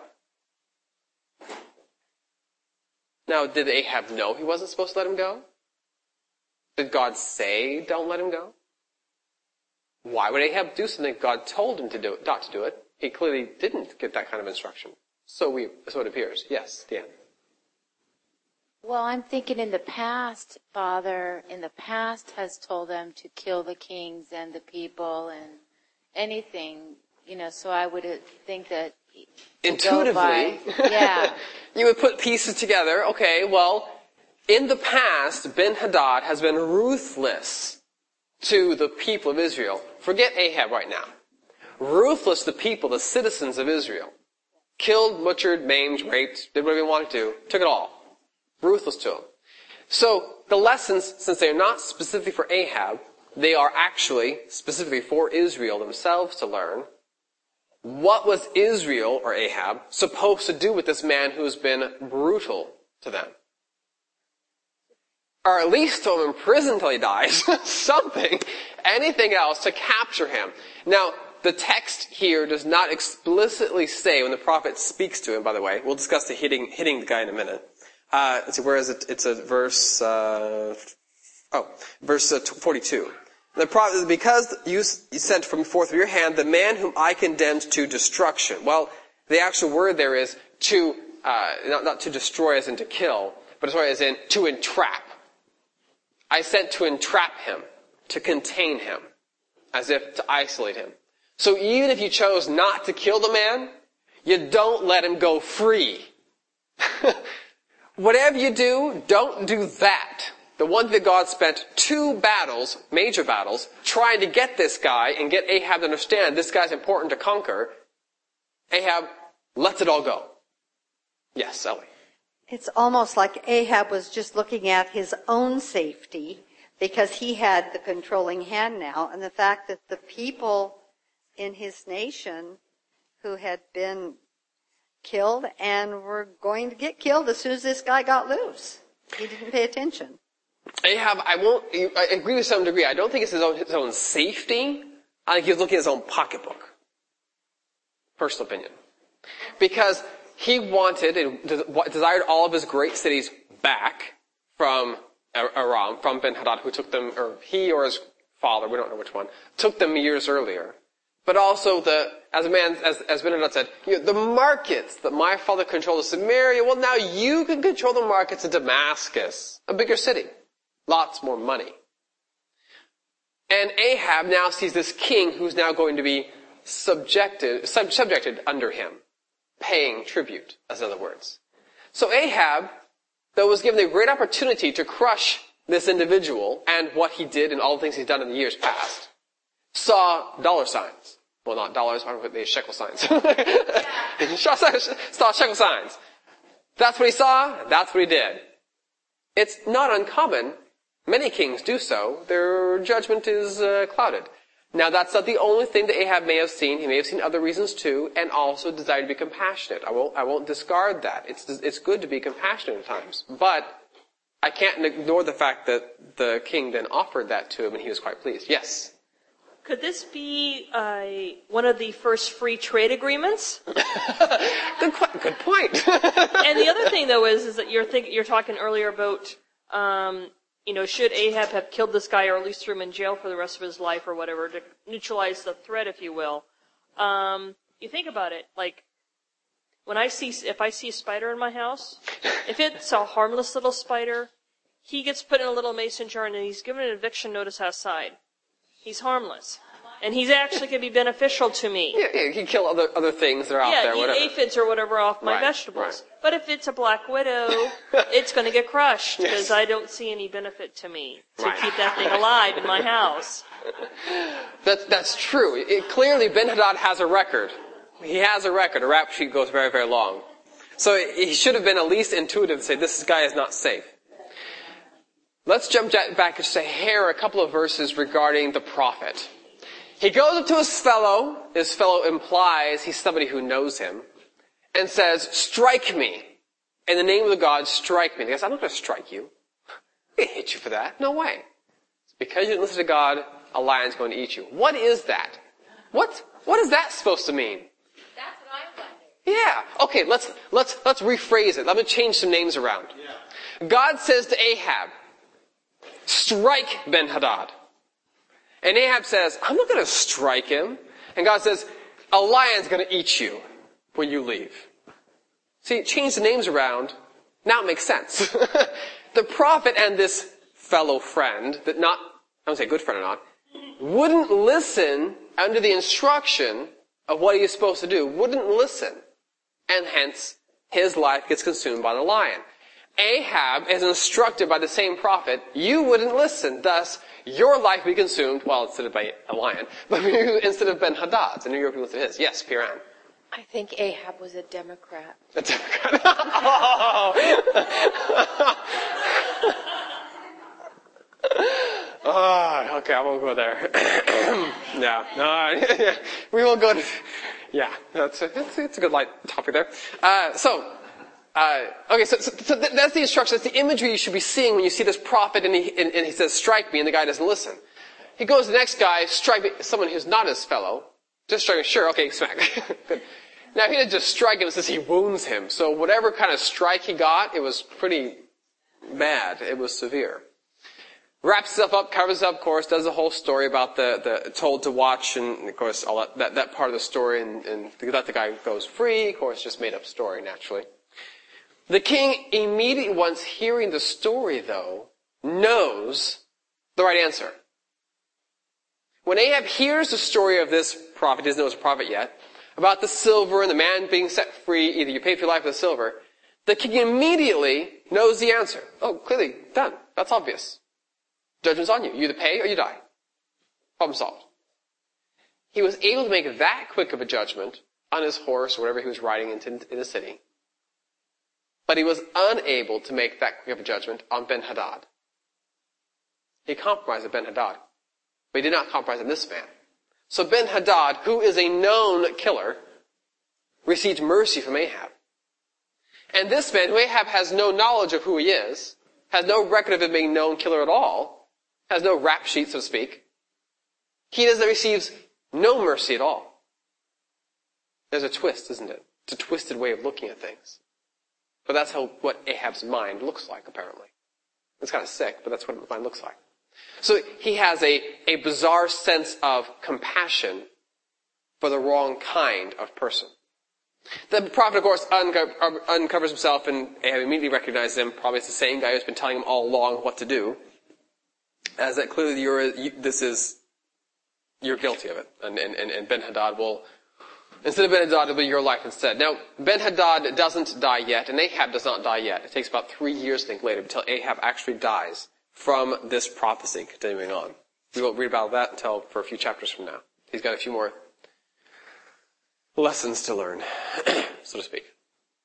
Now, did Ahab know he wasn't supposed to let him go? Did God say, don't let him go? Why would Ahab do something God told him to do, not to do it? He clearly didn't get that kind of instruction. So it appears. Yes, Deanne. Well, I'm thinking in the past, Father, has told them to kill the kings and the people and anything, so I would think that intuitively, yeah. You would put pieces together. Okay, well, in the past, Ben-Hadad has been ruthless to the people of Israel. Forget Ahab right now. Ruthless to the people, the citizens of Israel. Killed, butchered, maimed, raped, did whatever he wanted to, took it all. Ruthless to them. So, the lessons, since they are not specifically for Ahab, they are actually specifically for Israel themselves to learn. What was Israel, or Ahab, supposed to do with this man who's been brutal to them? Or at least throw him in prison till he dies. Something. Anything else to capture him. Now, the text here does not explicitly say, when the prophet speaks to him, by the way, we'll discuss the hitting the guy in a minute. Let's see, where is it? It's a verse 42. The prophet, because you sent from forth of your hand the man whom I condemned to destruction. Well, the actual word there is to, not to destroy as in to kill, but as in to entrap. I sent to entrap him, to contain him, as if to isolate him. So even if you chose not to kill the man, you don't let him go free. Whatever you do, don't do that. The one that God spent 2 battles, major battles, trying to get this guy and get Ahab to understand this guy's important to conquer. Ahab lets it all go. Yes, Ellie. It's almost like Ahab was just looking at his own safety because he had the controlling hand now, and the fact that the people in his nation who had been killed and were going to get killed as soon as this guy got loose. He didn't pay attention. Ahab, I agree to some degree. I don't think it's his own safety. I think he was looking at his own pocketbook. Personal opinion. Because he wanted and desired all of his great cities back from Aram, from Ben-Hadad, who took them, or he or his father, we don't know which one, took them years earlier. But also as Ben-Hadad said, the markets that my father controlled in Samaria, well now you can control the markets of Damascus, a bigger city. Lots more money. And Ahab now sees this king who's now going to be subjected under him. paying tribute, as in other words. So Ahab, though was given a great opportunity to crush this individual and what he did and all the things he's done in the years past, saw dollar signs. Well, not dollars, they shekel signs. Saw shekel signs. That's what he saw, that's what he did. It's not uncommon. Many kings do so. Their judgment is clouded. Now, that's not the only thing that Ahab may have seen. He may have seen other reasons too, and also desired to be compassionate. I won't discard that. It's good to be compassionate at times. But I can't ignore the fact that the king then offered that to him, and he was quite pleased. Yes? Could this be one of the first free trade agreements? Good point. And the other thing, though, is that you're talking earlier about, should Ahab have killed this guy or at least threw him in jail for the rest of his life or whatever to neutralize the threat, if you will. You think about it, like, if I see a spider in my house, if it's a harmless little spider, he gets put in a little mason jar and he's given an eviction notice outside. He's harmless. And he's actually going to be beneficial to me. Yeah, he can kill other things that are out there, whatever. Yeah, aphids or whatever off my vegetables. Right. But if it's a black widow, it's going to get crushed because I don't see any benefit to me to keep that thing alive in my house. That's true. Clearly, Ben-Hadad has a record. He has a record. A rap sheet goes very, very long. So he should have been at least intuitive to say, this guy is not safe. Let's jump back just a hair, a couple of verses regarding the prophet. He goes up to his fellow implies he's somebody who knows him, and says, strike me. In the name of the God, strike me. He goes, I'm not going to strike you. I'm going to hit you for that. No way. It's because you didn't listen to God, a lion's going to eat you. What is that? What is that supposed to mean? That's what I'm wondering. Yeah. Okay, let's rephrase it. Let me change some names around. Yeah. God says to Ahab, strike Ben-Hadad. And Ahab says, I'm not going to strike him. And God says, a lion's going to eat you when you leave. See, change the names around. Now it makes sense. The prophet and this fellow friend, I don't say good friend or not, wouldn't listen under the instruction of what he is supposed to do. Wouldn't listen. And hence, his life gets consumed by the lion. Ahab is instructed by the same prophet, you wouldn't listen, thus your life would be consumed, instead of by a lion, but instead of Ben-Hadad's, and New York instead of his. Yes, Piran. I think Ahab was a Democrat. A Democrat. Oh, okay, I won't go there. No, we will go to, it's a good light topic there. So that's the instruction. That's the imagery you should be seeing when you see this prophet and he says, strike me, and the guy doesn't listen. He goes to the next guy, strike me, someone who's not his fellow. Just strike me, sure, okay, smack. Good. Now, he didn't just strike him, it says he wounds him. So whatever kind of strike he got, it was pretty bad. It was severe. Wraps himself up, covers up, of course, does the whole story about the told to watch, and of course, all that part of the story, and that the guy goes free, of course, just made up story, naturally. The king immediately, once hearing the story, though, knows the right answer. When Ahab hears the story of this prophet, he doesn't know it's a prophet yet, about the silver and the man being set free, either you pay for your life with the silver, the king immediately knows the answer. Oh, clearly, done. That's obvious. Judgment's on you. You either pay or you die. Problem solved. He was able to make that quick of a judgment on his horse or whatever he was riding in the city. But he was unable to make that quick of a judgment on Ben-Hadad. He compromised with Ben-Hadad. But he did not compromise on this man. So Ben-Hadad, who is a known killer, received mercy from Ahab. And this man, who Ahab has no knowledge of who he is, has no record of him being known killer at all, has no rap sheet, so to speak, he receives no mercy at all. There's a twist, isn't it? It's a twisted way of looking at things. But that's what Ahab's mind looks like, apparently. It's kind of sick, but that's what his mind looks like. So he has a bizarre sense of compassion for the wrong kind of person. The prophet, of course, uncovers himself, and Ahab immediately recognizes him. Probably it's the same guy who's been telling him all along what to do. As that clearly you're guilty of it. And Ben-Hadad will Instead of Ben-Hadad, it'll be your life instead. Now, Ben-Hadad doesn't die yet, and Ahab does not die yet. It takes about 3 years, I think, later until Ahab actually dies from this prophecy continuing on. We won't read about that until for a few chapters from now. He's got a few more lessons to learn, so to speak.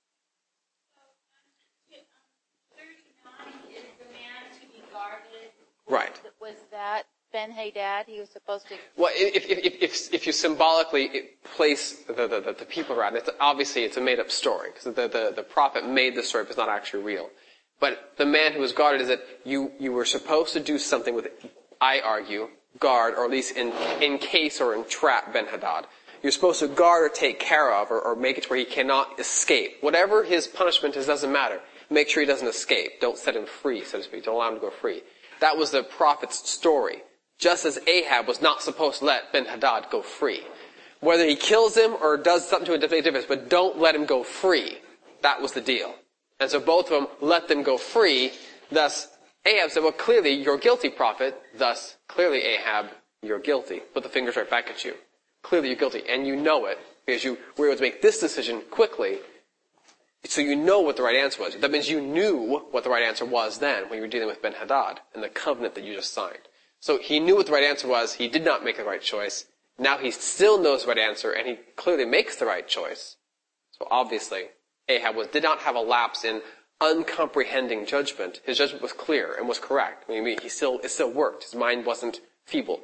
39 is the man to be guarded. Right. Was that Ben-Hadad? He was supposed to... Well, if you symbolically place the people around, obviously it's a made-up story, because the prophet made the story, but it's not actually real. But the man who was guarded is that you were supposed to do something with, I argue, guard, or at least encase or entrap Ben-Hadad. You're supposed to guard or take care of, or make it to where he cannot escape. Whatever his punishment is, doesn't matter. Make sure he doesn't escape. Don't set him free, so to speak. Don't allow him to go free. That was the prophet's story. Just as Ahab was not supposed to let Ben-Hadad go free. Whether he kills him or does something to him, it makes a difference, but don't let him go free. That was the deal. And so both of them let them go free. Thus, Ahab said, well, clearly you're guilty, prophet. Thus, clearly, Ahab, you're guilty. Put the fingers right back at you. Clearly you're guilty, and you know it, because you were able to make this decision quickly, so you know what the right answer was. That means you knew what the right answer was then, when you were dealing with Ben-Hadad, and the covenant that you just signed. So he knew what the right answer was, he did not make the right choice, now he still knows the right answer, and he clearly makes the right choice. So obviously, Ahab did not have a lapse in uncomprehending judgment. His judgment was clear and was correct. I mean, it still worked. His mind wasn't feeble.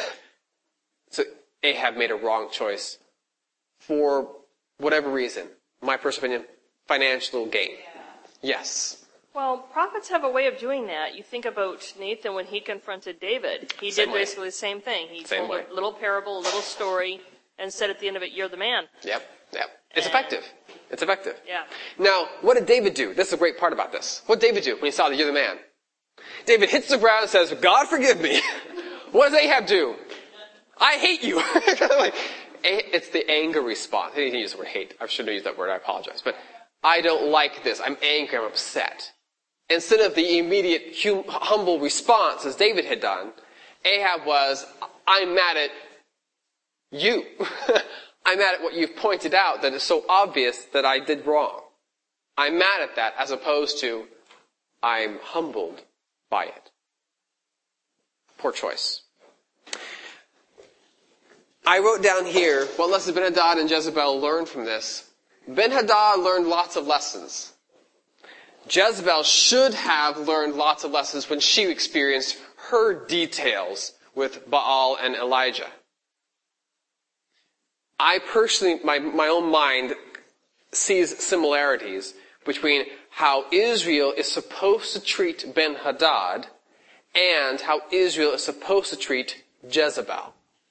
So Ahab made a wrong choice for whatever reason. My personal opinion, financial gain. Yes. Well, prophets have a way of doing that. You think about Nathan when he confronted David. He did basically the same thing. He told a little parable, a little story, and said at the end of it, you're the man. Yep. It's effective. It's effective. Yeah. Now, what did David do? This is a great part about this. What did David do when he saw that you're the man? David hits the ground and says, God forgive me. What does Ahab do? I hate you. It's the anger response. I didn't use the word hate. I shouldn't have used that word. I apologize. But I don't like this. I'm angry. I'm upset. Instead of the immediate humble response, as David had done, Ahab was, I'm mad at you. I'm mad at what you've pointed out that is so obvious that I did wrong. I'm mad at that, as opposed to, I'm humbled by it. Poor choice. I wrote down here, what lessons Ben-Hadad and Jezebel learned from this. Ben-Hadad learned lots of lessons. Jezebel should have learned lots of lessons when she experienced her details with Baal and Elijah. I personally, my own mind sees similarities between how Israel is supposed to treat Ben-Hadad and how Israel is supposed to treat Jezebel.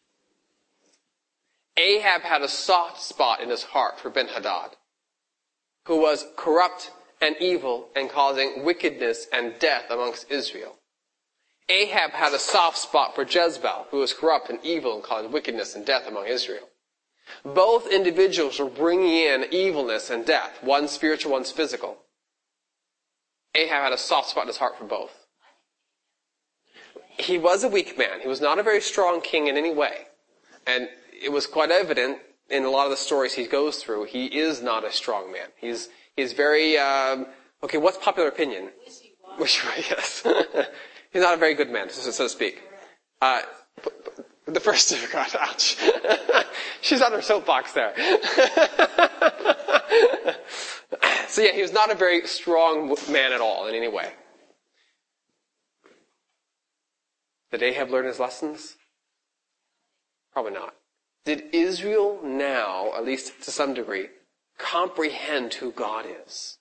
Ahab had a soft spot in his heart for Ben-Hadad, who was corrupt and evil and causing wickedness and death amongst Israel. Ahab had a soft spot for Jezebel, who was corrupt and evil and causing wickedness and death among Israel. Both individuals were bringing in evilness and death. One's spiritual, one's physical. Ahab had a soft spot in his heart for both. He was a weak man. He was not a very strong king in any way. And it was quite evident in a lot of the stories he goes through, he is not a strong man. He's very, okay, what's popular opinion? Wishy-washy, yes. He's not a very good man, so to speak. The first difficult, ouch. She's on her soapbox there. So yeah, he was not a very strong man at all in any way. Did Ahab learn his lessons? Probably not. Did Israel now, at least to some degree, comprehend who God is?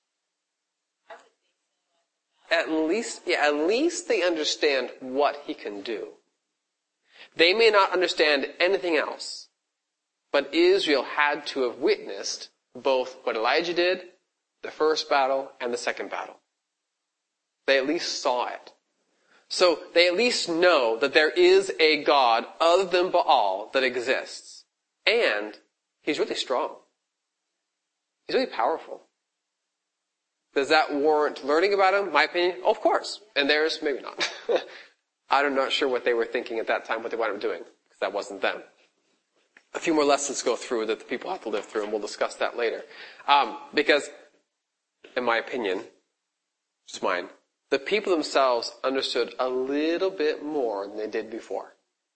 At least they understand what he can do. They may not understand anything else, but Israel had to have witnessed both what Elijah did, the first battle, and the second battle. They at least saw it. So they at least know that there is a God other than Baal that exists. And he's really strong. He's really powerful. Does that warrant learning about him? My opinion? Oh, of course. And theirs? Maybe not. I'm not sure what they were thinking at that time, what they wound up doing, because that wasn't them. a few more lessons to go through that the people have to live through, and we'll discuss that later. Because, in my opinion, just mine, the people themselves understood a little bit more than they did before.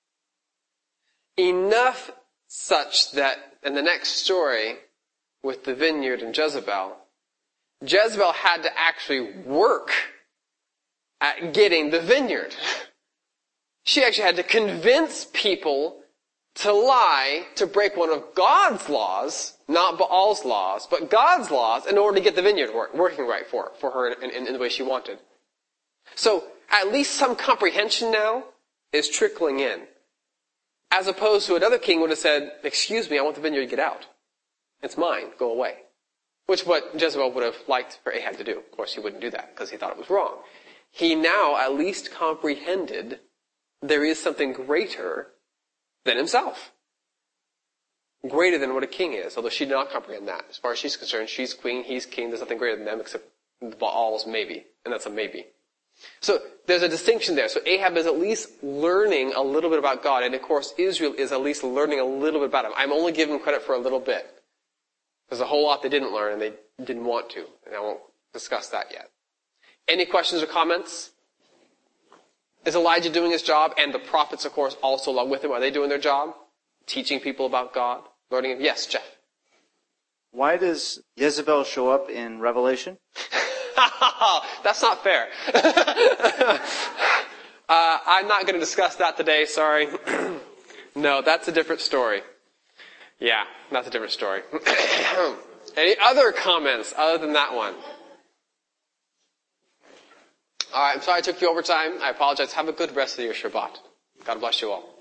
Enough such that in the next story with the vineyard and Jezebel had to actually work at getting the vineyard. She actually had to convince people to lie, to break one of God's laws, not Baal's laws, but God's laws, in order to get the vineyard working right for her in the way she wanted. So, at least some comprehension now is trickling in. As opposed to another king would have said, excuse me, I want the vineyard to get out. It's mine, go away. Which what Jezebel would have liked for Ahab to do. Of course, he wouldn't do that, because he thought it was wrong. He now at least comprehended there is something greater than himself. Greater than what a king is, although she did not comprehend that. As far as she's concerned, she's queen, he's king, there's nothing greater than them except Baal's maybe. And that's a maybe. So there's a distinction there. So Ahab is at least learning a little bit about God, and of course Israel is at least learning a little bit about him. I'm only giving credit for a little bit. There's a whole lot they didn't learn and they didn't want to, and I won't discuss that yet. Any questions or comments? Is Elijah doing his job? And the prophets, of course, also along with him. Are they doing their job? Teaching people about God? Learning him? Yes, Jeff. Why does Jezebel show up in Revelation? That's not fair. I'm not going to discuss that today, sorry. No, that's a different story. Yeah, that's a different story. Any other comments other than that one? All right, I'm sorry I took you over time. I apologize. Have a good rest of your Shabbat. God bless you all.